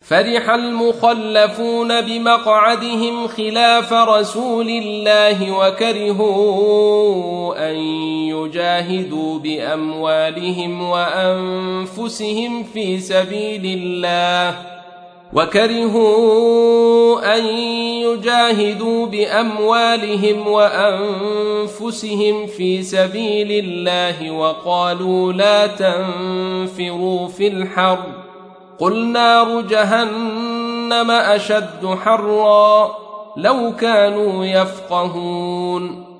فرح المخلفون بمقعدهم خلاف رسول الله وكرهوا أن يجاهدوا بأموالهم وأنفسهم في سبيل الله وقالوا لا تنفروا في الحر قل نار جهنم أشد حرا لو كانوا يفقهون